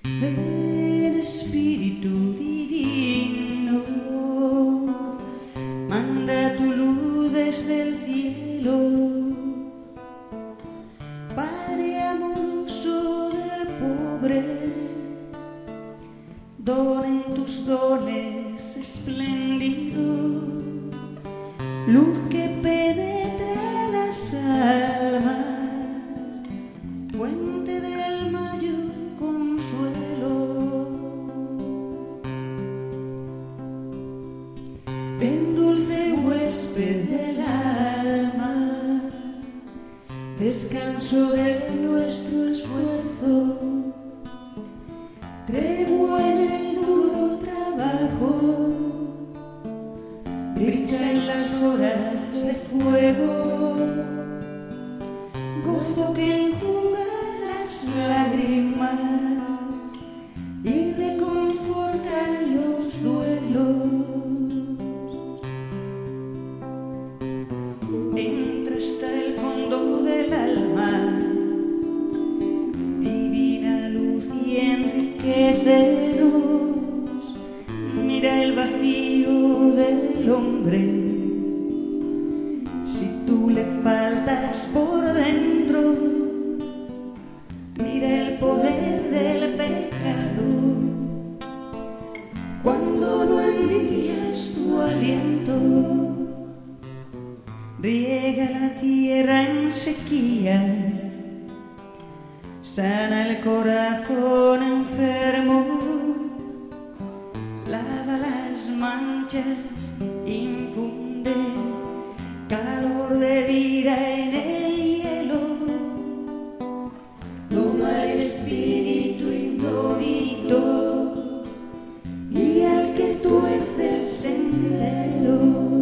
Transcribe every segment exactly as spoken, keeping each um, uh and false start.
Ven Espíritu Divino, manda tu luz desde el cielo, Padre amoroso del pobre, donen tus dones espléndidos, luz que penetra las almas, fuente del mayor consuelo. Ven dulce huésped del alma, descanso de nuestro esfuerzo, tregua en el duro trabajo, brisa en las horas de fuego, gozo que enjuga las lágrimas y reconforta los duelos. Entra hasta el fondo del alma, divina luz, y enriquecenos. Mira el vacío del hombre, si tú le faltas por dentro. Mira el poder del pecado, cuando no envías tu aliento. Riega la tierra en sequía, sana el corazón enfermo, lava las manchas, infunde calor de vida en el hielo. Toma el espíritu indómito y al que tuerce el sendero.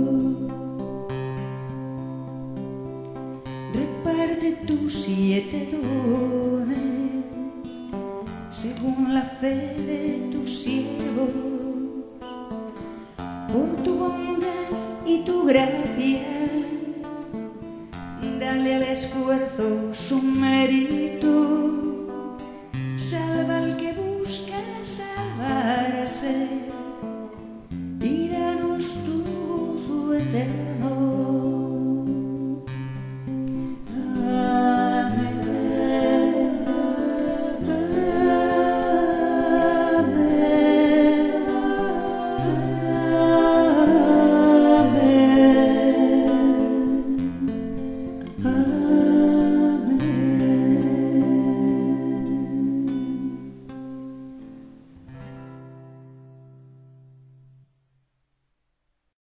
Reparte tus siete dones según la fe de tus siervos, por tu bondad y tu gracia, dale al esfuerzo su mérito.